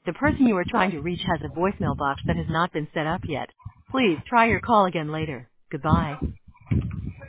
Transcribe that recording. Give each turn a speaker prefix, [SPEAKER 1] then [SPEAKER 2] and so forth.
[SPEAKER 1] The person you are trying to reach has a voicemail box that has not been set up yet. Please try your call again later. Goodbye.